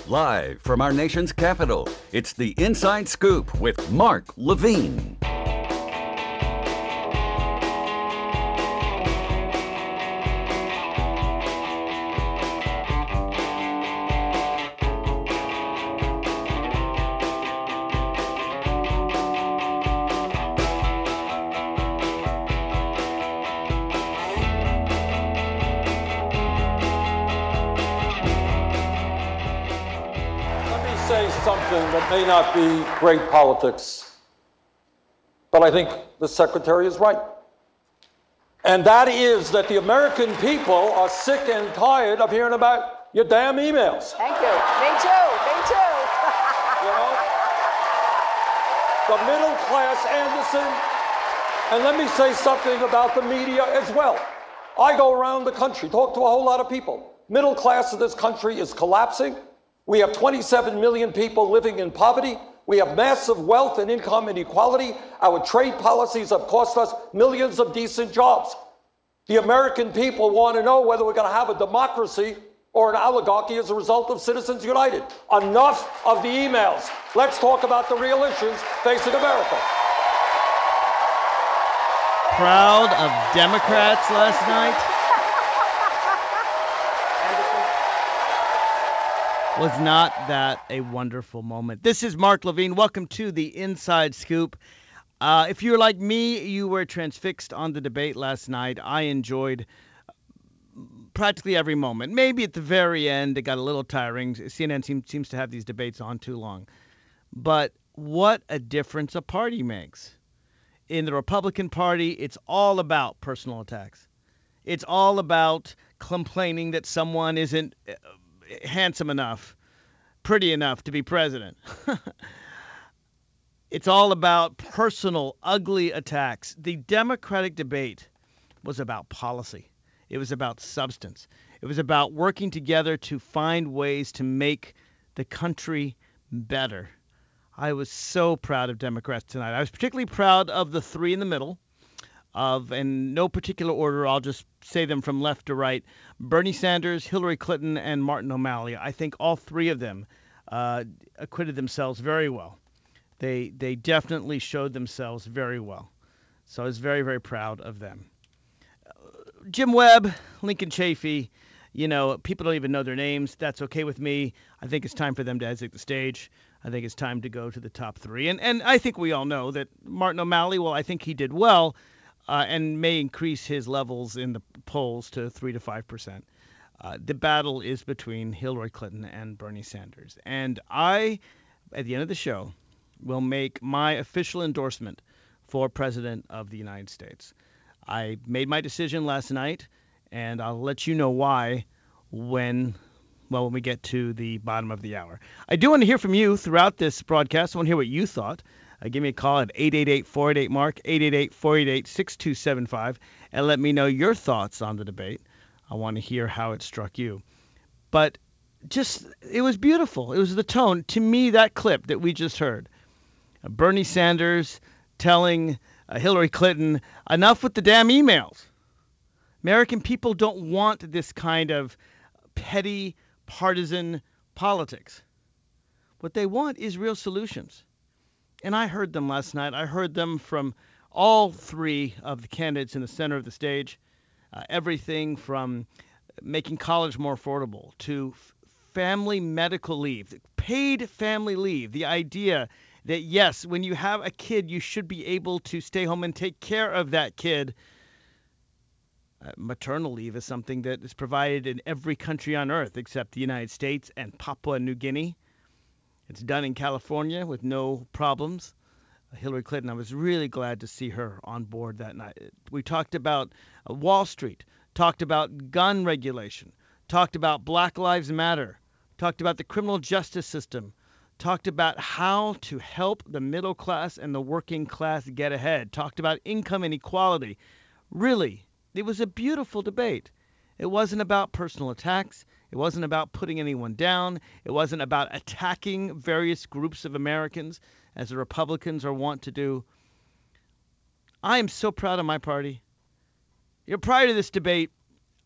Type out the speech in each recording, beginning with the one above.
Live from our nation's capital, it's the Inside Scoop with Mark Levine. Something that may not be great politics, but I think the Secretary is right. And that is that the American people are sick and tired of hearing about your damn emails. Thank you. Me too. Me too. You know? The middle class, Anderson, and let me say something about the media as well. I go around the country, talk to a whole lot of people. Middle class of this country is collapsing. We have 27 million people living in poverty. We have massive wealth and income inequality. Our trade policies have cost us millions of decent jobs. The American people want to know whether we're going to have a democracy or an oligarchy as a result of Citizens United. Enough of the emails. Let's talk about the real issues facing America. Proud of Democrats last night. Was not that a wonderful moment? This is Mark Levine. Welcome to the Inside Scoop. If you're like me, you were transfixed on the debate last night. I enjoyed practically every moment. Maybe at the very end, it got a little tiring. CNN seems to have these debates on too long. But what a difference a party makes. In the Republican Party, it's all about personal attacks. It's all about complaining that someone isn't handsome enough, pretty enough to be president. It's all about personal, ugly attacks. The Democratic debate was about policy. It was about substance. It was about working together to find ways to make the country better. I was so proud of Democrats tonight. I was particularly proud of the three in the middle. In no particular order, I'll just say them from left to right: Bernie Sanders, Hillary Clinton, and Martin O'Malley. I think all three of them acquitted themselves very well. They definitely showed themselves very well. So I was very, very proud of them. Jim Webb, Lincoln Chafee, people don't even know their names. That's okay with me. I think it's time for them to exit the stage. I think it's time to go to the top three. And I think we all know that Martin O'Malley, well, I think he did well. And may increase his levels in the polls to 3 to 5%. The battle is between Hillary Clinton and Bernie Sanders. And I, at the end of the show, will make my official endorsement for President of the United States. I made my decision last night, and I'll let you know why when we get to the bottom of the hour. I do want to hear from you throughout this broadcast. I want to hear what you thought. Give me a call at 888-488-MARK, 888-488-6275, and let me know your thoughts on the debate. I want to hear how it struck you. But it was beautiful. It was the tone. To me, that clip that we just heard, Bernie Sanders telling Hillary Clinton, enough with the damn emails. American people don't want this kind of petty, partisan politics. What they want is real solutions. And I heard them last night. I heard them from all three of the candidates in the center of the stage. Everything from making college more affordable to family medical leave, paid family leave. The idea that, yes, when you have a kid, you should be able to stay home and take care of that kid. Maternal leave is something that is provided in every country on earth except the United States and Papua New Guinea. It's done in California with no problems. Hillary Clinton, I was really glad to see her on board that night. We talked about Wall Street, talked about gun regulation, talked about Black Lives Matter, talked about the criminal justice system, talked about how to help the middle class and the working class get ahead, talked about income inequality. Really, it was a beautiful debate. It wasn't about personal attacks. It wasn't about putting anyone down. It wasn't about attacking various groups of Americans, as the Republicans are wont to do. I am so proud of my party. Prior to this debate,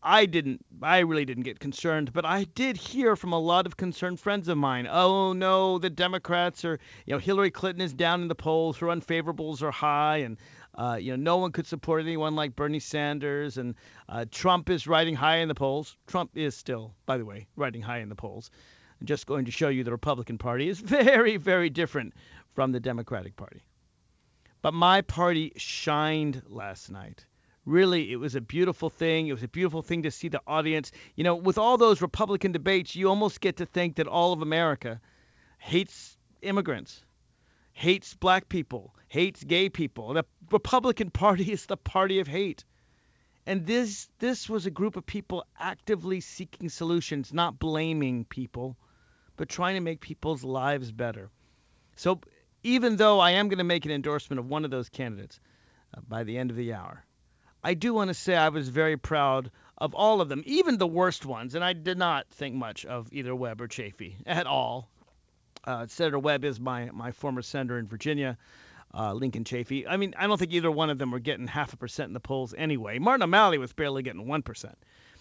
I really didn't get concerned, but I did hear from a lot of concerned friends of mine. Oh no, the Democrats are, Hillary Clinton is down in the polls, her unfavorables are high, and no one could support anyone like Bernie Sanders, and Trump is riding high in the polls. Trump is still, by the way, riding high in the polls. I'm just going to show you the Republican Party is very, very different from the Democratic Party. But my party shined last night. Really, it was a beautiful thing. It was a beautiful thing to see the audience. With all those Republican debates, you almost get to think that all of America hates immigrants, hates black people, hates gay people. The Republican Party is the party of hate. And this was a group of people actively seeking solutions, not blaming people, but trying to make people's lives better. So even though I am going to make an endorsement of one of those candidates by the end of the hour, I do want to say I was very proud of all of them, even the worst ones, and I did not think much of either Webb or Chafee at all. Senator Webb is my former senator in Virginia, Lincoln Chafee. I mean, I don't think either one of them were getting 0.5% in the polls anyway. Martin O'Malley was barely getting 1%.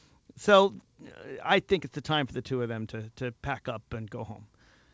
So I think it's the time for the two of them to pack up and go home.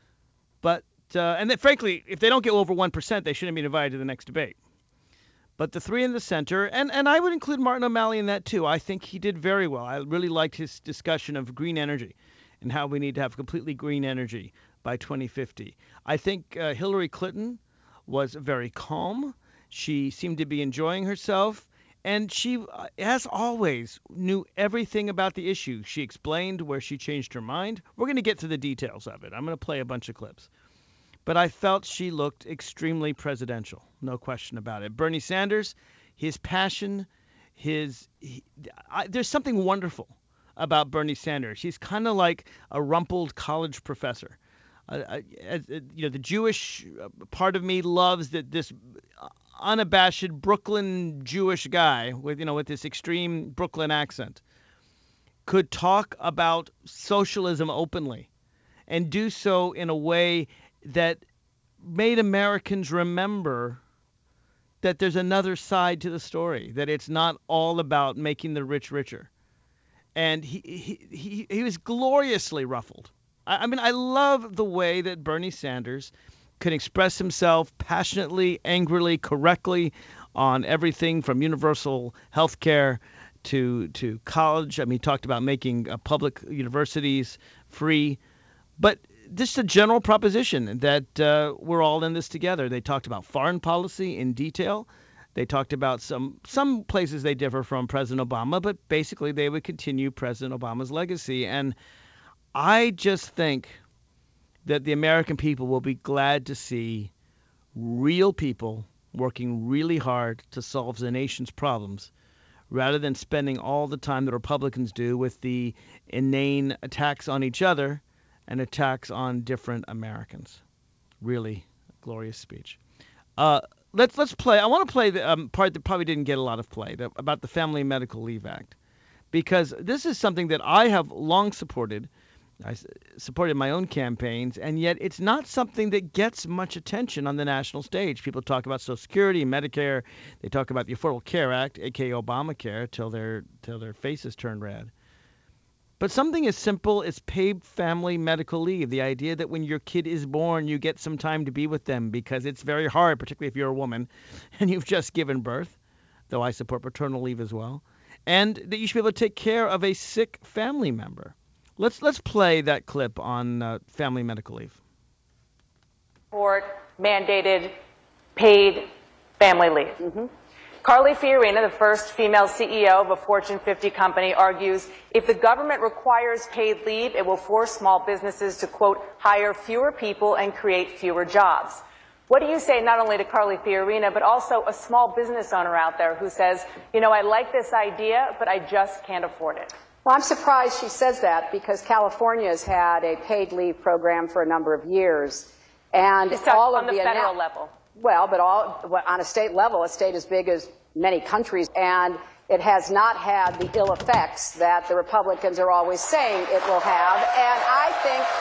But and then, frankly, if they don't get over 1%, they shouldn't be invited to the next debate. But the three in the center, and I would include Martin O'Malley in that too. I think he did very well. I really liked his discussion of green energy and how we need to have completely green energy by 2050. I think Hillary Clinton was very calm. She seemed to be enjoying herself. And she, as always, knew everything about the issue. She explained where she changed her mind. We're going to get to the details of it. I'm going to play a bunch of clips. But I felt she looked extremely presidential, no question about it. Bernie Sanders, his passion, there's something wonderful about Bernie Sanders. He's kind of like a rumpled college professor. The Jewish part of me loves that this unabashed Brooklyn Jewish guy with this extreme Brooklyn accent could talk about socialism openly and do so in a way that made Americans remember that there's another side to the story, that it's not all about making the rich richer. And he was gloriously ruffled. I mean, I love the way that Bernie Sanders can express himself passionately, angrily, correctly on everything from universal health care to college. I mean, he talked about making public universities free. But this is a general proposition that we're all in this together. They talked about foreign policy in detail. They talked about some places they differ from President Obama, but basically they would continue President Obama's legacy. And I just think that the American people will be glad to see real people working really hard to solve the nation's problems rather than spending all the time the Republicans do with the inane attacks on each other and attacks on different Americans. Really glorious speech. Let's play. I want to play the part that probably didn't get a lot of play, about the Family Medical Leave Act, because this is something that I have long supported. I supported my own campaigns, and yet it's not something that gets much attention on the national stage. People talk about Social Security, Medicare. They talk about the Affordable Care Act, aka Obamacare, till their faces turn red. But something as simple as paid family medical leave, the idea that when your kid is born, you get some time to be with them because it's very hard, particularly if you're a woman and you've just given birth, though I support paternal leave as well, and that you should be able to take care of a sick family member. Let's play that clip on family medical leave. Support mandated paid family leave. Mm-hmm. Carly Fiorina, the first female CEO of a Fortune 50 company, argues if the government requires paid leave, it will force small businesses to, quote, hire fewer people and create fewer jobs. What do you say not only to Carly Fiorina, but also a small business owner out there who says, I like this idea, but I just can't afford it? Well, I'm surprised she says that because California has had a paid leave program for a number of years. And all of on the federal level. Well, but on a state level, a state as big as many countries, and it has not had the ill effects that the Republicans are always saying it will have. And I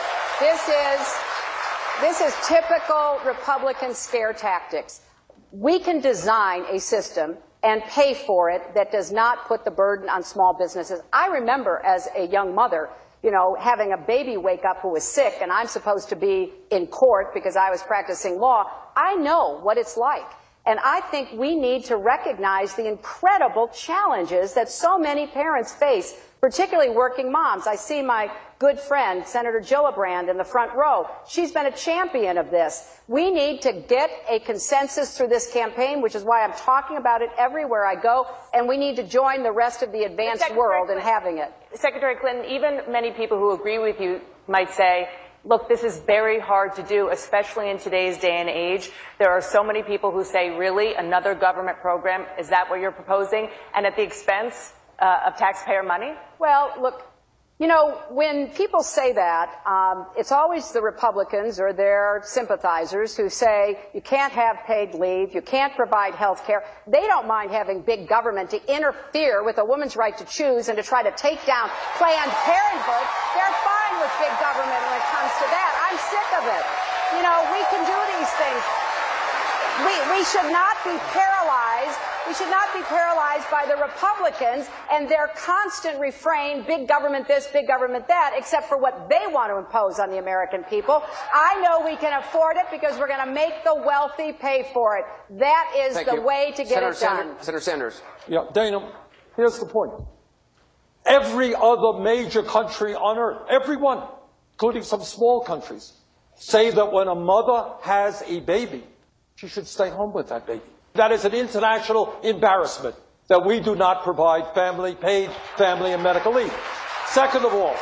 think this is typical Republican scare tactics. We can design a system and pay for it that does not put the burden on small businesses. I remember as a young mother, having a baby wake up who was sick, and I'm supposed to be in court because I was practicing law. I know what it's like. And I think we need to recognize the incredible challenges that so many parents face, particularly working moms. I see my good friend, Senator Gillibrand, in the front row. She's been a champion of this. We need to get a consensus through this campaign, which is why I'm talking about it everywhere I go, and we need to join the rest of the advanced world in having it. Secretary Clinton, even many people who agree with you might say, look, this is very hard to do, especially in today's day and age. There are so many people who say, really, another government program? Is that what you're proposing? And at the expense of taxpayer money? Well, look, when people say that, it's always the Republicans or their sympathizers who say you can't have paid leave, you can't provide health care. They don't mind having big government to interfere with a woman's right to choose and to try to take down Planned Parenthood. They're fine with big government when it comes to that. I'm sick of it. We can do these things. We should not be paralyzed. We should not be paralyzed by the Republicans and their constant refrain, big government this, big government that, except for what they want to impose on the American people. I know we can afford it because we're going to make the wealthy pay for it. That is the way to get it done. Senator Sanders. Yeah, Dana, here's the point. Every other major country on earth, everyone, including some small countries, say that when a mother has a baby, she should stay home with that baby. That is an international embarrassment that we do not provide paid family and medical leave. Second of all,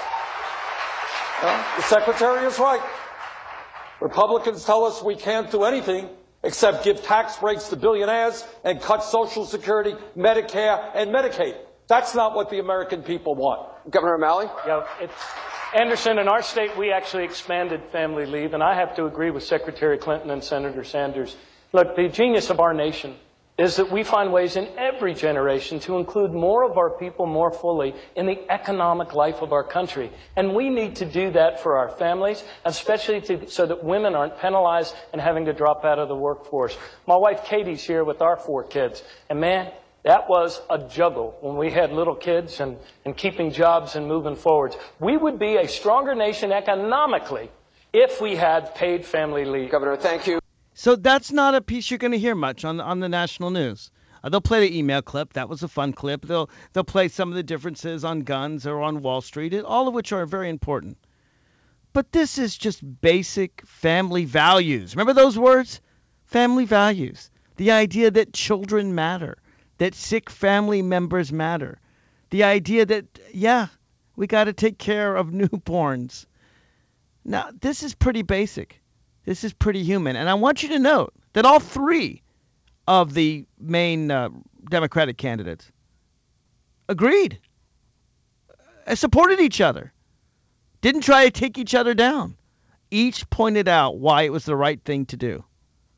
the Secretary is right. Republicans tell us we can't do anything except give tax breaks to billionaires and cut Social Security, Medicare, and Medicaid. That's not what the American people want. Governor O'Malley? Yeah, Anderson, in our state, we actually expanded family leave, and I have to agree with Secretary Clinton and Senator Sanders. Look, the genius of our nation is that we find ways in every generation to include more of our people more fully in the economic life of our country. And we need to do that for our families, especially so that women aren't penalized and having to drop out of the workforce. My wife Katie's here with our 4 kids, and man, that was a juggle when we had little kids and keeping jobs and moving forwards. We would be a stronger nation economically if we had paid family leave. Governor, thank you. So that's not a piece you're going to hear much on the national news. They'll play the email clip. That was a fun clip. They'll play some of the differences on guns or on Wall Street, all of which are very important. But this is just basic family values. Remember those words? Family values. The idea that children matter, that sick family members matter. The idea that, we got to take care of newborns. Now, this is pretty basic. This is pretty human. And I want you to note that all 3 of the main Democratic candidates agreed, supported each other, didn't try to take each other down. Each pointed out why it was the right thing to do.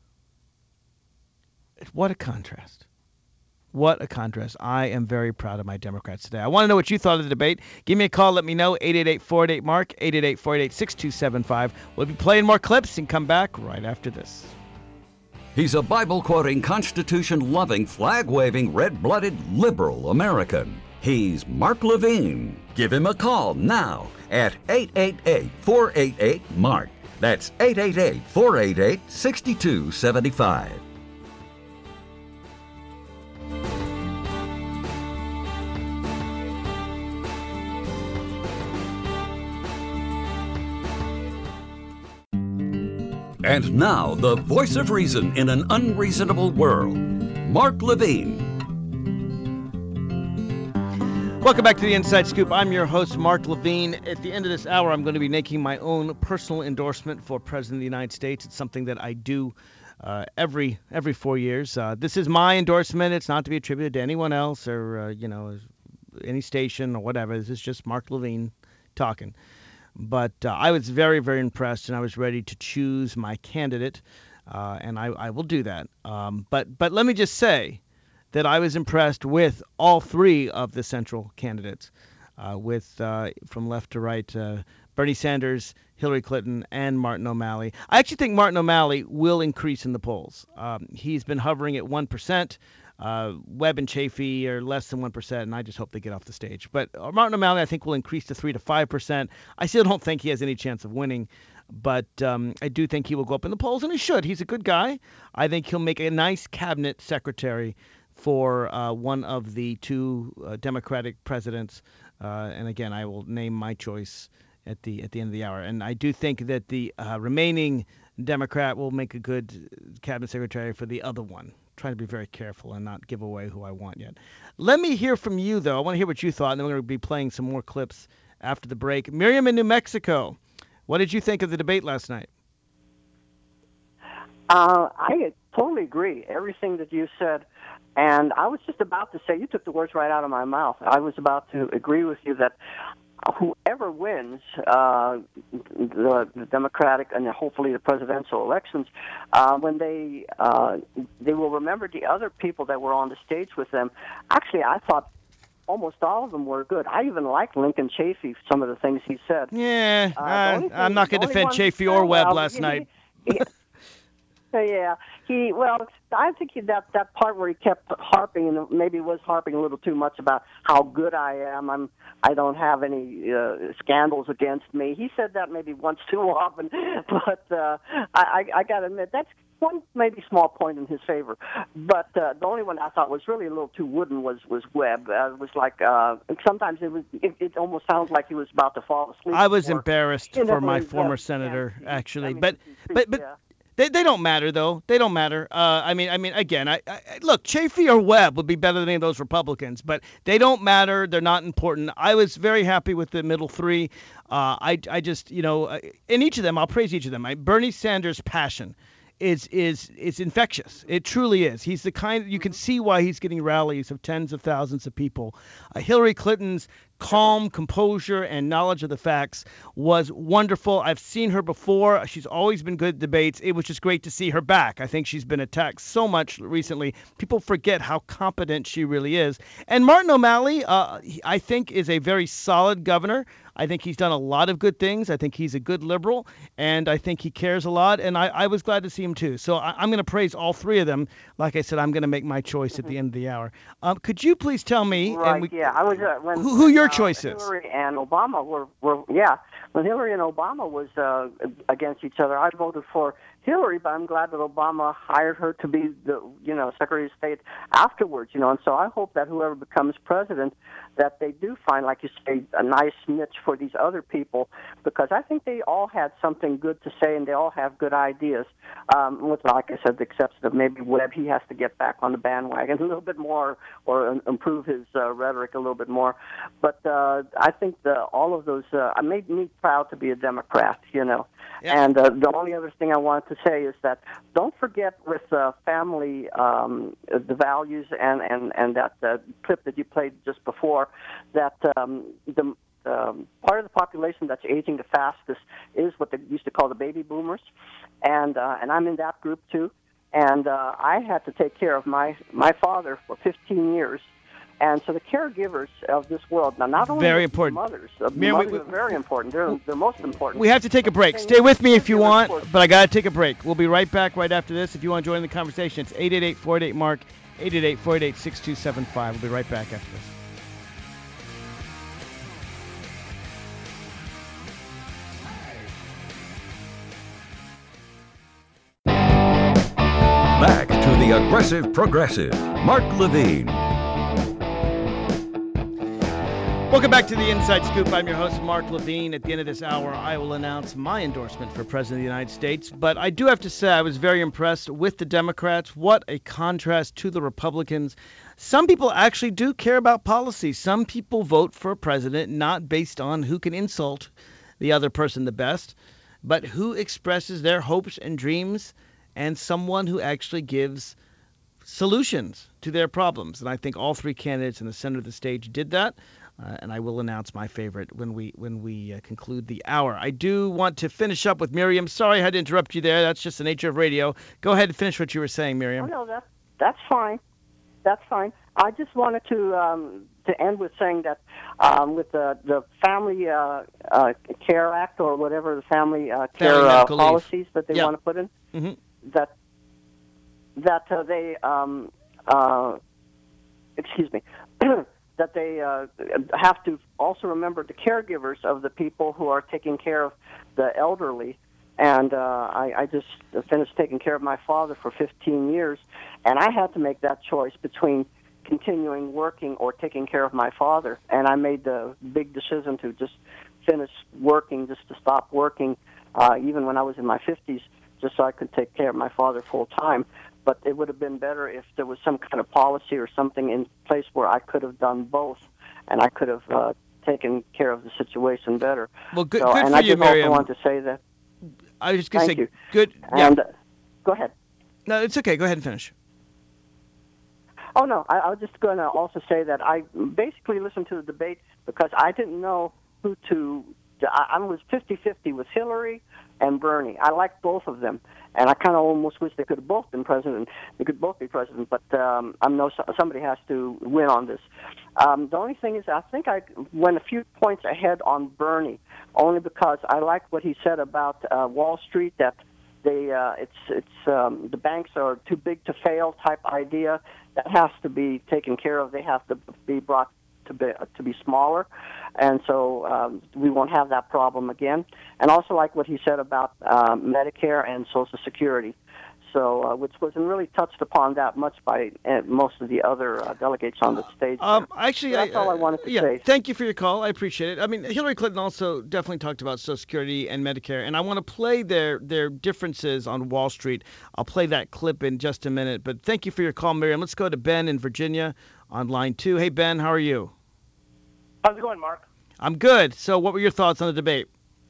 What a contrast. What a contrast. I am very proud of my Democrats today. I want to know what you thought of the debate. Give me a call. Let me know. 888-488-MARK, 888-488-6275. We'll be playing more clips and come back right after this. He's a Bible-quoting, Constitution-loving, flag-waving, red-blooded, liberal American. He's Mark Levine. Give him a call now at 888-488-MARK. That's 888-488-6275. And now, the voice of reason in an unreasonable world, Mark Levine. Welcome back to the Inside Scoop. I'm your host, Mark Levine. At the end of this hour, I'm going to be making my own personal endorsement for President of the United States. It's something that I do every 4 years. This is my endorsement. It's not to be attributed to anyone else or, any station or whatever. This is just Mark Levine talking. But I was very, very impressed, and I was ready to choose my candidate, and I will do that. But let me just say that I was impressed with all 3 of the central candidates, from left to right, Bernie Sanders, Hillary Clinton, and Martin O'Malley. I actually think Martin O'Malley will increase in the polls. He's been hovering at 1%. Webb and Chafee are less than 1%, and I just hope they get off the stage. But Martin O'Malley, I think, will increase to 3 to 5%. I still don't think he has any chance of winning, but I do think he will go up in the polls, and he should. He's a good guy. I think he'll make a nice cabinet secretary for one of the two Democratic presidents. And again, I will name my choice at the end of the hour. And I do think that the remaining Democrat will make a good cabinet secretary for the other one. Trying to be very careful and not give away who I want yet. Let me hear from you, though. I want to hear what you thought, and then we're going to be playing some more clips after the break. Miriam in New Mexico, what did you think of the debate last night? I totally agree. Everything that you said. And I was just about to say, you took the words right out of my mouth. I was about to agree with you that whoever wins the Democratic and hopefully the presidential elections, when they will remember the other people that were on the stage with them. Actually, I thought almost all of them were good. I even liked Lincoln Chafee, some of the things he said. Yeah, I'm not going to defend Chafee or Webb last night. Yeah, I think that part where he kept harping, and maybe was harping a little too much about how good I am. I don't have any scandals against me. He said that maybe once too often, but I got to admit that's one maybe small point in his favor. But the only one I thought was really a little too wooden was Webb. It was like sometimes it almost sounds like he was about to fall asleep. I was embarrassed for my former senator, actually, but. They don't matter, though. They don't matter. I mean, again, I look, Chafee or Webb would be better than any of those Republicans, but they don't matter. They're not important. I was very happy with the middle three. I just, in each of them, I'll praise each of them. Bernie Sanders' passion is infectious. It truly is. He's the kind you can see why he's getting rallies of tens of thousands of people. Hillary Clinton's calm composure and knowledge of the facts was wonderful. I've seen her before. She's always been good at debates. It was just great to see her back. I think she's been attacked so much recently. People forget how competent she really is. And Martin O'Malley, I think, is a very solid governor. I think he's done a lot of good things. I think he's a good liberal, and I think he cares a lot, and I was glad to see him too. So I'm going to praise all three of them. Like I said, I'm going to make my choice at the end of the hour. Could you please tell me I was who your choice is? Hillary and Obama were when Hillary and Obama was against each other, I voted for Hillary, but I'm glad that Obama hired her to be the Secretary of State afterwards, and so I hope that whoever becomes president, that they do find, like you say, a nice niche for these other people, because I think they all had something good to say and they all have good ideas. With, like I said, the exception of maybe Webb, he has to get back on the bandwagon a little bit more or improve his rhetoric a little bit more. But I think all of those made me proud to be a Democrat, Yeah. And the only other thing I wanted to say is that don't forget with family, the values and that clip that you played just before, that the part of the population that's aging the fastest is what they used to call the baby boomers, and I'm in that group too. And I had to take care of my father for 15 years. And so the caregivers of this world, now not only very important. Mothers, mothers are very important. They're most important. We have to take a break. Stay with me if you want, but I got to take a break. We'll be right back right after this. If you want to join the conversation, it's 888-488-MARK, 888-488-6275. We'll be right back after this. Back to the Aggressive Progressive, Mark Levine. Welcome back to the Inside Scoop. I'm your host, Mark Levine. At the end of this hour, I will announce my endorsement for President of the United States. But I do have to say I was very impressed with the Democrats. What a contrast to the Republicans. Some people actually do care about policy. Some people vote for a president not based on who can insult the other person the best, but who expresses their hopes and dreams, and someone who actually gives solutions to their problems. And I think all three candidates in the center of the stage did that. And I will announce my favorite when we conclude the hour. I do want to finish up with Miriam. Sorry I had to interrupt you there. That's just the nature of radio. Go ahead and finish what you were saying, Miriam. Oh, no, that's fine. That's fine. I just wanted to end with saying that with the Family Care Act, or whatever the family care policies that they want to put in, that they excuse me, that they have to also remember the caregivers of the people who are taking care of the elderly. And I just finished taking care of my father for 15 years, and I had to make that choice between continuing working or taking care of my father. And I made the big decision to just finish working, just to stop working, even when I was in my 50s, just so I could take care of my father full time. But it would have been better if there was some kind of policy or something in place where I could have done both, and I could have taken care of the situation better. Well, good, so, good and for I you, just also Miriam. want to say that. I was just going to say, you. good. Yeah. And go ahead. No, it's okay. Go ahead and finish. Oh, no, I was just going to also say that I basically listened to the debate because I didn't know who to. I was 50-50 with Hillary and Bernie. I liked both of them, and I kind of almost wish they could have both been president. They could both be president, but I know somebody has to win on this. The only thing is I think I went a few points ahead on Bernie, only because I liked what he said about Wall Street, that the banks are too big to fail type idea. That has to be taken care of. They have to be brought to be smaller, and so we won't have that problem again. And also like what he said about Medicare and Social Security, so which wasn't really touched upon that much by most of the other delegates on the stage. Actually, so that's all I wanted to say. Thank you for your call. I appreciate it. I mean, Hillary Clinton also definitely talked about Social Security and Medicare, and I want to play their differences on Wall Street. I'll play that clip in just a minute, but thank you for your call, Miriam. Let's go to Ben in Virginia on line 2. Hey, Ben, how are you? How's it going, Mark? I'm good. So what were your thoughts on the debate?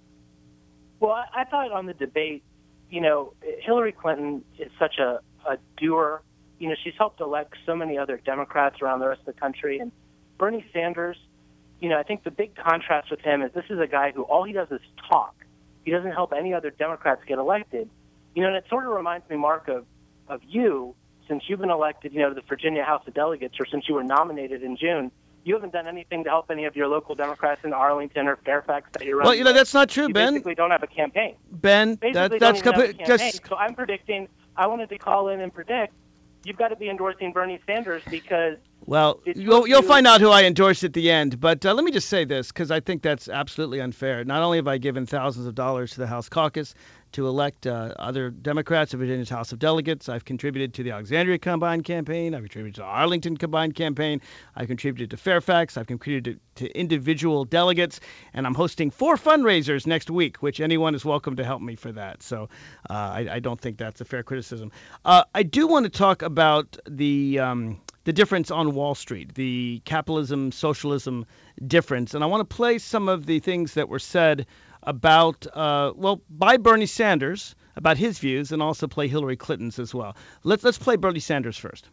Well, I thought on the debate, Hillary Clinton is such a doer. She's helped elect so many other Democrats around the rest of the country. And Bernie Sanders, I think the big contrast with him is this is a guy who all he does is talk. He doesn't help any other Democrats get elected. And it sort of reminds me, Mark, of you, since you've been elected, to the Virginia House of Delegates, or since you were nominated in June. You haven't done anything to help any of your local Democrats in Arlington or Fairfax that you're running. Well, that's not true, you Ben. Basically don't have a campaign. Ben, that's complete. So I'm predicting, I wanted to call in and predict, you've got to be endorsing Bernie Sanders because... Well, you'll find out who I endorse at the end. But let me just say this, because I think that's absolutely unfair. Not only have I given thousands of dollars to the House caucus to elect other Democrats in Virginia's House of Delegates, I've contributed to the Alexandria Combined Campaign, I've contributed to the Arlington Combined Campaign, I've contributed to Fairfax, I've contributed to individual delegates, and I'm hosting 4 fundraisers next week, which anyone is welcome to help me for that. So I don't think that's a fair criticism. I do want to talk about the difference on Wall Street, the capitalism, socialism difference. And I want to play some of the things that were said about, by Bernie Sanders, about his views, and also play Hillary Clinton's as well. Let's play Bernie Sanders first.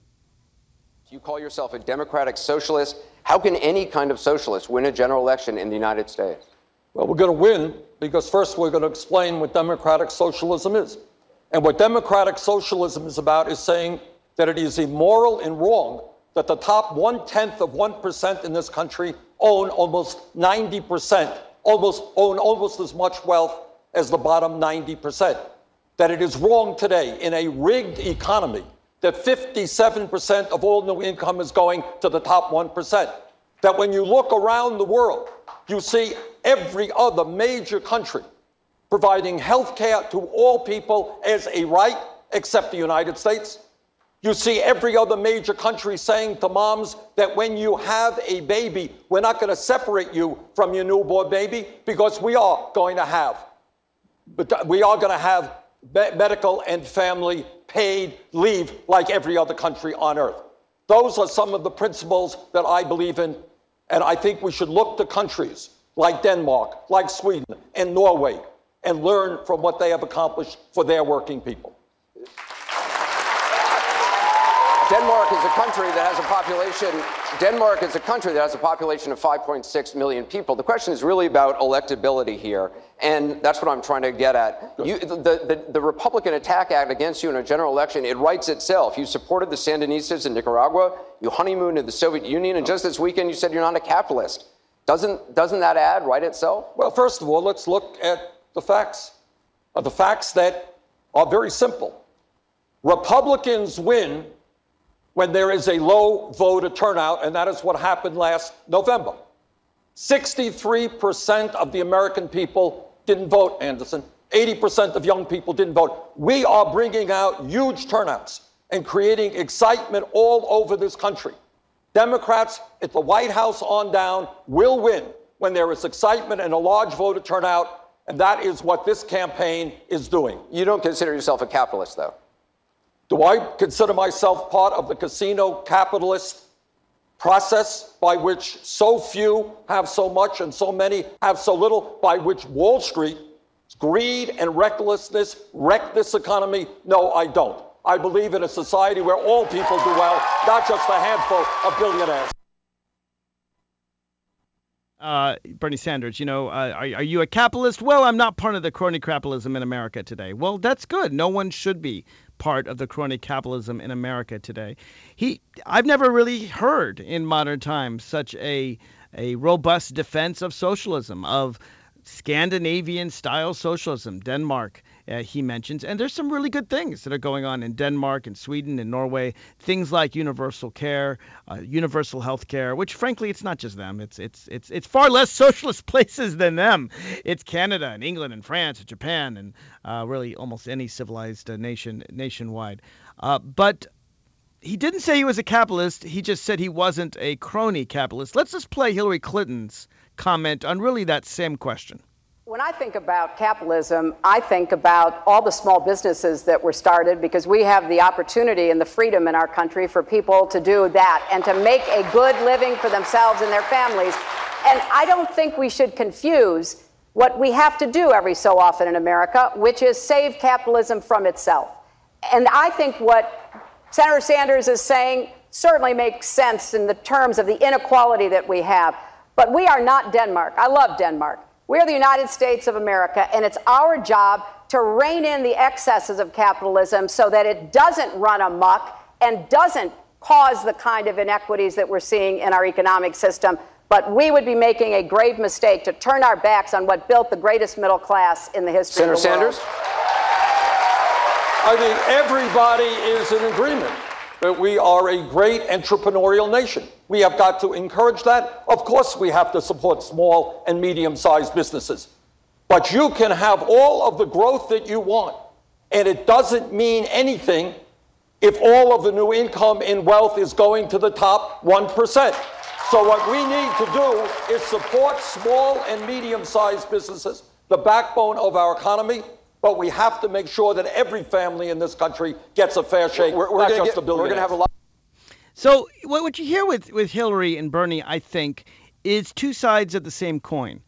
You call yourself a democratic socialist. How can any kind of socialist win a general election in the United States? Well, we're going to win because first we're going to explain what democratic socialism is. And what democratic socialism is about is saying that it is immoral and wrong that the top 1/10 of 1% in this country own almost 90%, own almost as much wealth as the bottom 90%. That it is wrong today in a rigged economy that 57% of all new income is going to the top 1%. That when you look around the world, you see every other major country providing health care to all people as a right, except the United States. You see every other major country saying to moms that when you have a baby, we're not going to separate you from your newborn baby because we are going to have medical and family paid leave like every other country on earth. Those are some of the principles that I believe in, and I think we should look to countries like Denmark, like Sweden, and Norway, and learn from what they have accomplished for their working people. Denmark is a country that has a population of 5.6 million people. The question is really about electability here, and that's what I'm trying to get at. The Republican Attack Act against you in a general election, it writes itself. You supported the Sandinistas in Nicaragua, you honeymooned in the Soviet Union, and just this weekend you said you're not a capitalist. Doesn't that ad write itself? Well, first of all, let's look at the facts. The facts that are very simple. Republicans win when there is a low voter turnout, and that is what happened last November. 63% of the American people didn't vote, Anderson. 80% of young people didn't vote. We are bringing out huge turnouts and creating excitement all over this country. Democrats at the White House on down will win when there is excitement and a large voter turnout, and that is what this campaign is doing. You don't consider yourself a capitalist, though? Do I consider myself part of the casino capitalist process by which so few have so much and so many have so little, by which Wall Street, greed and recklessness wreck this economy? No, I don't. I believe in a society where all people do well, not just a handful of billionaires. Bernie Sanders, are you a capitalist? Well, I'm not part of the crony capitalism in America today. Well, that's good. No one should be part of the crony capitalism in America today. I've never really heard in modern times such a robust defense of socialism, of Scandinavian-style socialism. Denmark, he mentions. And there's some really good things that are going on in Denmark and Sweden and Norway. Things like universal care, universal health care, which, frankly, it's not just them. It's far less socialist places than them. It's Canada and England and France and Japan and really almost any civilized nationwide. But he didn't say he was a capitalist. He just said he wasn't a crony capitalist. Let's just play Hillary Clinton's comment on really that same question. When I think about capitalism, I think about all the small businesses that were started because we have the opportunity and the freedom in our country for people to do that and to make a good living for themselves and their families. And I don't think we should confuse what we have to do every so often in America, which is save capitalism from itself. And I think what Senator Sanders is saying certainly makes sense in the terms of the inequality that we have. But we are not Denmark. I love Denmark. We're the United States of America, and it's our job to rein in the excesses of capitalism so that it doesn't run amok and doesn't cause the kind of inequities that we're seeing in our economic system. But we would be making a grave mistake to turn our backs on what built the greatest middle class in the history of the world. Senator Sanders? I think everybody is in agreement that we are a great entrepreneurial nation. We have got to encourage that. Of course, we have to support small and medium-sized businesses. But you can have all of the growth that you want, and it doesn't mean anything if all of the new income and wealth is going to the top 1%. So what we need to do is support small and medium-sized businesses, the backbone of our economy. But we have to make sure that every family in this country gets a fair shake, not just the billionaires. We're going to have a lot. So what you hear with Hillary and Bernie, I think, is two sides of the same coin.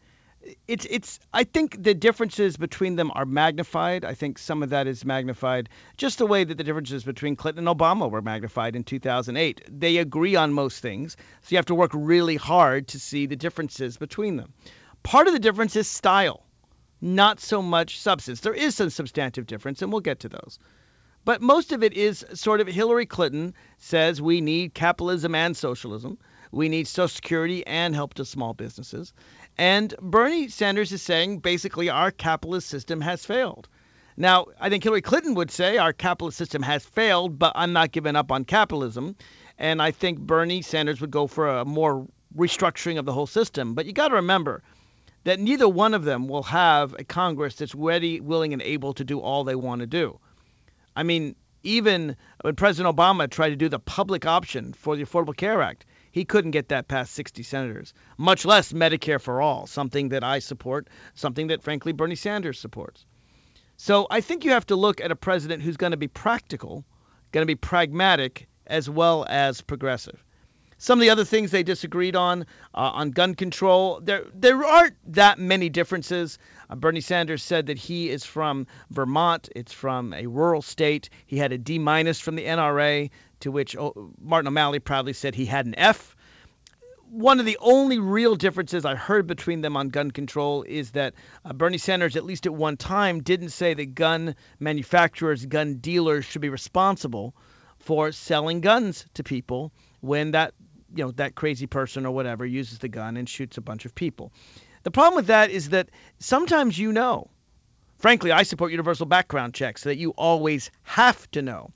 I think the differences between them are magnified. I think some of that is magnified just the way that the differences between Clinton and Obama were magnified in 2008. They agree on most things, so you have to work really hard to see the differences between them. Part of the difference is style. Not so much substance. There is some substantive difference, and we'll get to those. But most of it is sort of Hillary Clinton says we need capitalism and socialism. We need Social Security and help to small businesses. And Bernie Sanders is saying basically our capitalist system has failed. Now, I think Hillary Clinton would say our capitalist system has failed, but I'm not giving up on capitalism. And I think Bernie Sanders would go for a more restructuring of the whole system. But you got to remember that neither one of them will have a Congress that's ready, willing, and able to do all they want to do. I mean, even when President Obama tried to do the public option for the Affordable Care Act, he couldn't get that past 60 senators, much less Medicare for all, something that I support, something that, frankly, Bernie Sanders supports. So I think you have to look at a president who's going to be practical, going to be pragmatic, as well as progressive. Some of the other things they disagreed on gun control, there aren't that many differences. Bernie Sanders said that he is from Vermont. It's from a rural state. He had a D- from the NRA, to which Martin O'Malley proudly said he had an F. One of the only real differences I heard between them on gun control is that Bernie Sanders, at least at one time, didn't say that gun manufacturers, gun dealers should be responsible for selling guns to people when that crazy person or whatever uses the gun and shoots a bunch of people. The problem with that is that sometimes frankly, I support universal background checks so that you always have to know.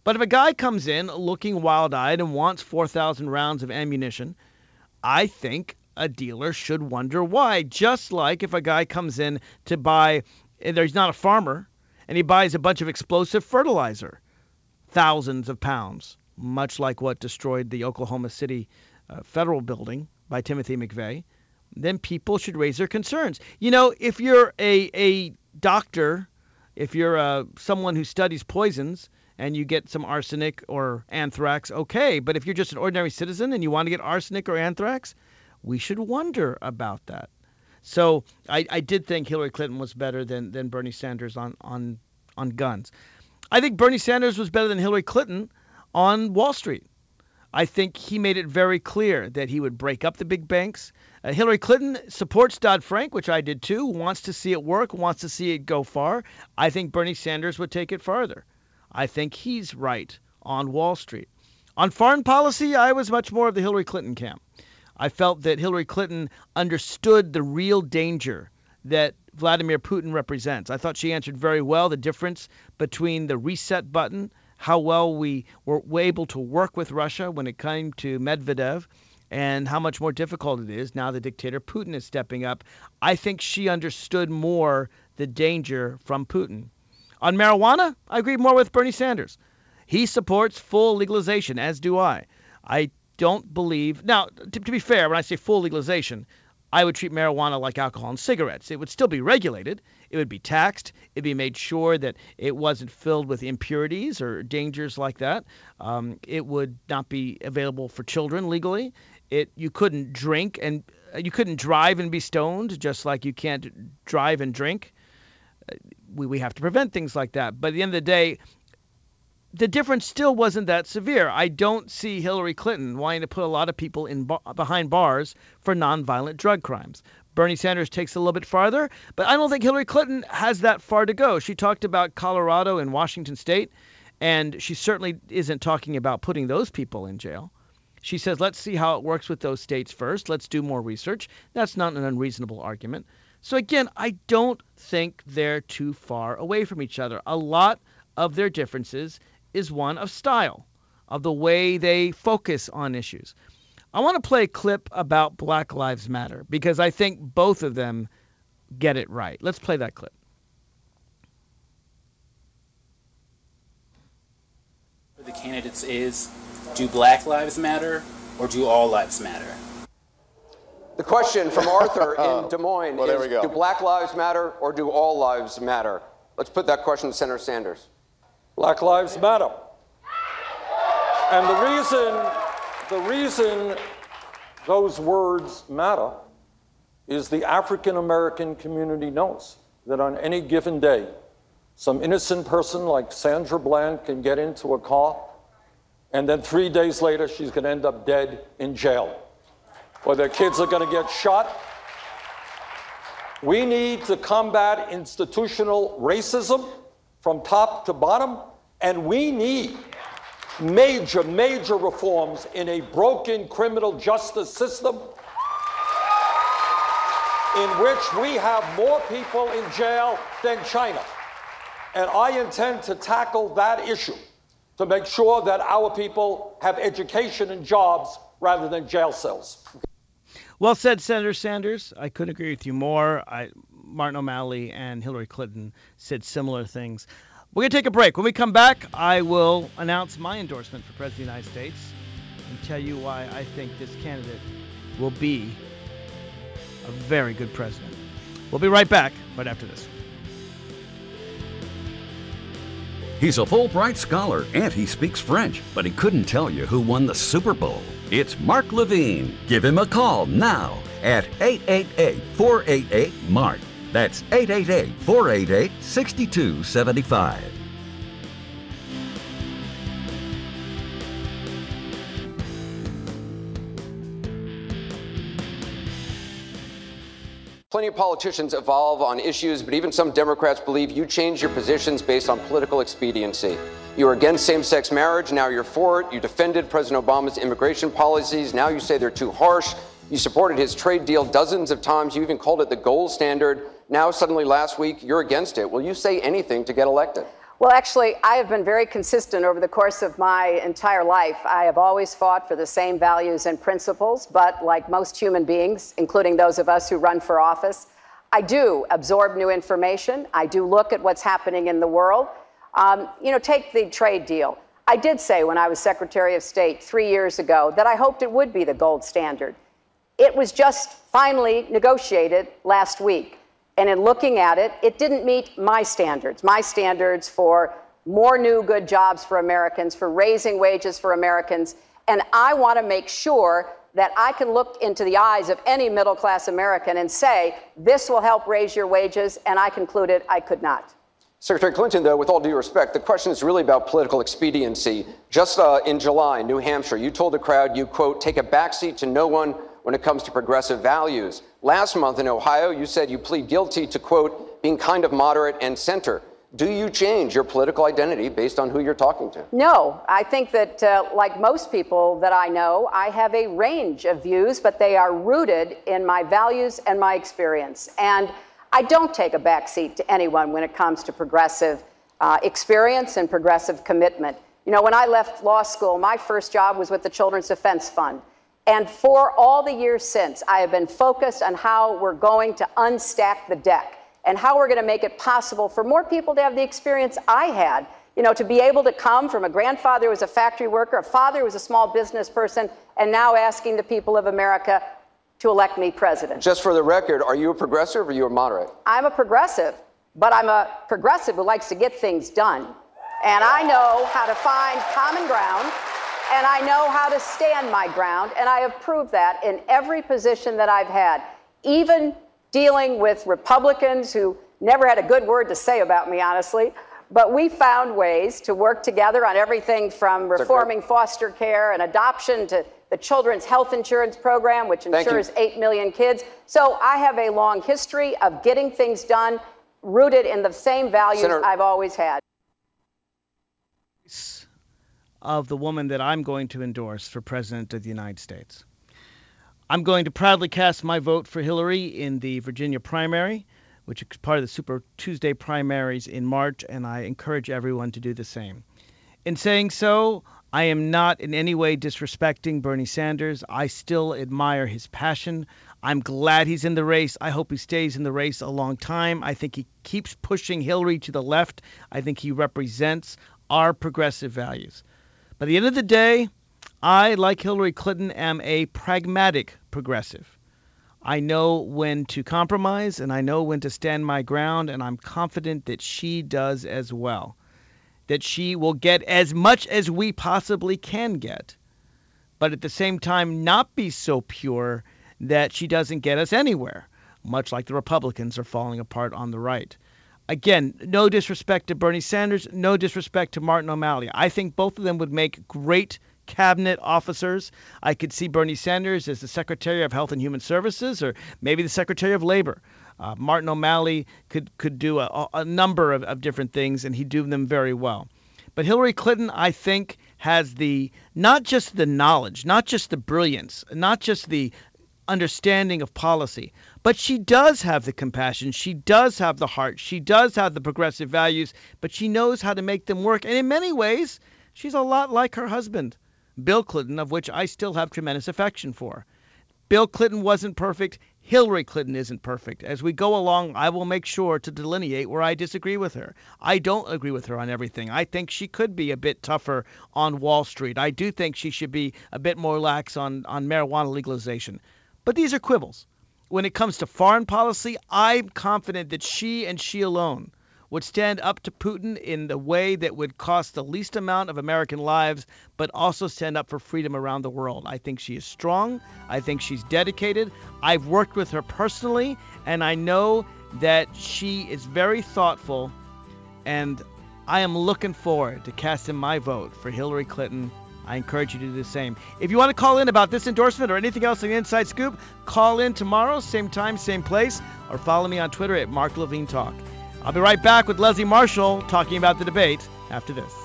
But if a guy comes in looking wild-eyed and wants 4,000 rounds of ammunition, I think a dealer should wonder why. Just like if a guy comes in to buy, he's not a farmer, and he buys a bunch of explosive fertilizer, thousands of pounds, much like what destroyed the Oklahoma City federal building by Timothy McVeigh, then people should raise their concerns. You know, if you're a doctor, if you're someone who studies poisons, and you get some arsenic or anthrax, okay. But if you're just an ordinary citizen and you want to get arsenic or anthrax, we should wonder about that. So I did think Hillary Clinton was better than Bernie Sanders on guns. I think Bernie Sanders was better than Hillary Clinton on Wall Street. I think he made it very clear that he would break up the big banks. Hillary Clinton supports Dodd-Frank, which I did too, wants to see it work, wants to see it go far. I think Bernie Sanders would take it farther. I think he's right on Wall Street. On foreign policy, I was much more of the Hillary Clinton camp. I felt that Hillary Clinton understood the real danger that Vladimir Putin represents. I thought she answered very well the difference between the reset button, how well we were able to work with Russia when it came to Medvedev, and how much more difficult it is now the dictator Putin is stepping up. I think she understood more the danger from Putin. On marijuana, I agree more with Bernie Sanders. He supports full legalization, as do I. I don't believe... Now, to be fair, when I say full legalization, I would treat marijuana like alcohol and cigarettes. It would still be regulated. It would be taxed. It would be made sure that it wasn't filled with impurities or dangers like that. It would not be available for children legally. You couldn't drink and you couldn't drive and be stoned, just like you can't drive and drink. We have to prevent things like that. But at the end of the day, the difference still wasn't that severe. I don't see Hillary Clinton wanting to put a lot of people behind bars for nonviolent drug crimes. Bernie Sanders takes it a little bit farther, but I don't think Hillary Clinton has that far to go. She talked about Colorado and Washington State, and she certainly isn't talking about putting those people in jail. She says, let's see how it works with those states first. Let's do more research. That's not an unreasonable argument. So again, I don't think they're too far away from each other. A lot of their differences is one of style, of the way they focus on issues. I want to play a clip about Black Lives Matter because I think both of them get it right. Let's play that clip. For the candidates is, do Black Lives Matter or do all lives matter? The question from Arthur in Des Moines is, do Black Lives Matter or do all lives matter? Let's put that question to Senator Sanders. Black Lives Matter. And the reason those words matter is the African American community knows that on any given day, some innocent person like Sandra Bland can get into a car, and then 3 days later, she's going to end up dead in jail, or their kids are going to get shot. We need to combat institutional racism from top to bottom, and we need major, major reforms in a broken criminal justice system in which we have more people in jail than China. And I intend to tackle that issue to make sure that our people have education and jobs rather than jail cells. Well said, Senator Sanders. I couldn't agree with you more. Martin O'Malley and Hillary Clinton said similar things. We're going to take a break. When we come back, I will announce my endorsement for President of the United States and tell you why I think this candidate will be a very good president. We'll be right back right after this. He's a Fulbright scholar and he speaks French, but he couldn't tell you who won the Super Bowl. It's Mark Levine. Give him a call now at 888-488-MARK. That's 888-488-6275. Plenty of politicians evolve on issues, but even some Democrats believe you change your positions based on political expediency. You were against same-sex marriage, now you're for it. You defended President Obama's immigration policies, now you say they're too harsh. You supported his trade deal dozens of times. You even called it the gold standard. Now, suddenly last week, you're against it. Will you say anything to get elected? Well, actually, I have been very consistent over the course of my entire life. I have always fought for the same values and principles, but like most human beings, including those of us who run for office, I do absorb new information. I do look at what's happening in the world. Take the trade deal. I did say when I was Secretary of State 3 years ago that I hoped it would be the gold standard. It was just finally negotiated last week. And in looking at it, it didn't meet my standards for more new good jobs for Americans, for raising wages for Americans. And I want to make sure that I can look into the eyes of any middle-class American and say, this will help raise your wages, and I concluded I could not. Secretary Clinton, though, with all due respect, the question is really about political expediency. Just in July in New Hampshire, you told the crowd you, quote, take a backseat to no one when it comes to progressive values. Last month in Ohio, you said you plead guilty to, quote, being kind of moderate and center. Do you change your political identity based on who you're talking to? No, I think that like most people that I know, I have a range of views, but they are rooted in my values and my experience. And I don't take a backseat to anyone when it comes to progressive experience and progressive commitment. When I left law school, my first job was with the Children's Defense Fund. And for all the years since, I have been focused on how we're going to unstack the deck and how we're going to make it possible for more people to have the experience I had, to be able to come from a grandfather who was a factory worker, a father who was a small business person, and now asking the people of America to elect me president. Just for the record, are you a progressive or are you a moderate? I'm a progressive, but I'm a progressive who likes to get things done. And I know how to find common ground. And I know how to stand my ground, and I have proved that in every position that I've had, even dealing with Republicans who never had a good word to say about me, honestly. But we found ways to work together on everything from reforming foster care and adoption to the Children's Health Insurance Program, which insures 8 million kids. So I have a long history of getting things done rooted in the same values I've always had. Of the woman that I'm going to endorse for President of the United States. I'm going to proudly cast my vote for Hillary in the Virginia primary, which is part of the Super Tuesday primaries in March, and I encourage everyone to do the same. In saying so, I am not in any way disrespecting Bernie Sanders. I still admire his passion. I'm glad he's in the race. I hope he stays in the race a long time. I think he keeps pushing Hillary to the left. I think he represents our progressive values. But at the end of the day, I, like Hillary Clinton, am a pragmatic progressive. I know when to compromise, and I know when to stand my ground, and I'm confident that she does as well. That she will get as much as we possibly can get, but at the same time not be so pure that she doesn't get us anywhere, much like the Republicans are falling apart on the right. Again, no disrespect to Bernie Sanders, no disrespect to Martin O'Malley. I think both of them would make great cabinet officers. I could see Bernie Sanders as the Secretary of Health and Human Services, or maybe the Secretary of Labor. Martin O'Malley could do a number of different things, and he'd do them very well. But Hillary Clinton, I think, has not just the knowledge, not just the brilliance, not just the understanding of policy, but she does have the compassion, she does have the heart, she does have the progressive values, but she knows how to make them work. And in many ways, she's a lot like her husband, Bill Clinton, of which I still have tremendous affection for. Bill Clinton wasn't perfect. Hillary Clinton isn't perfect. As we go along, I will make sure to delineate where I disagree with her. I don't agree with her on everything. I think she could be a bit tougher on Wall Street. I do think she should be a bit more lax on marijuana legalization. But these are quibbles. When it comes to foreign policy, I'm confident that she and she alone would stand up to Putin in the way that would cost the least amount of American lives, but also stand up for freedom around the world. I think she is strong. I think she's dedicated. I've worked with her personally, and I know that she is very thoughtful, and I am looking forward to casting my vote for Hillary Clinton. I encourage you to do the same. If you want to call in about this endorsement or anything else on the Inside Scoop, call in tomorrow, same time, same place, or follow me on Twitter at Mark Levine Talk. I'll be right back with Leslie Marshall talking about the debate after this.